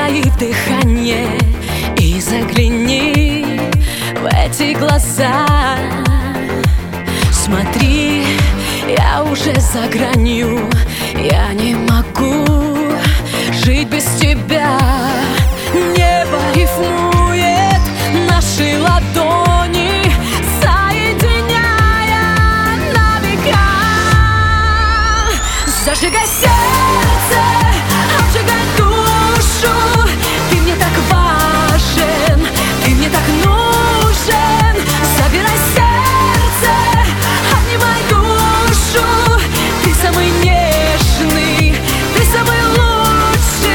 затаив дыхание и загляни в эти глаза. Смотри, я уже за гранью, я не могу жить без тебя. Небо рифмует наши ладони, соединяя на века. Зажигай сердце, обжигай душу. Ты мне так важен, ты мне так нужен. Забирай сердце, обнимай душу. Ты самый нежный, ты самый лучший.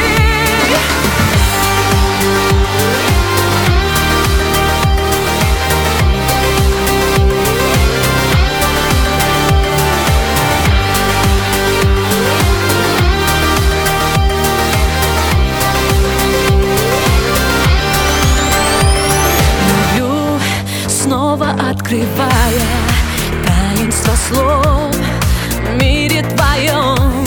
Люблю, снова открывая таинство слов в мире твоем.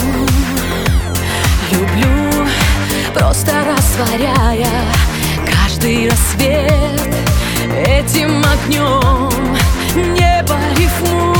Люблю, просто растворяя каждый рассвет этим огнем. Небо рифмует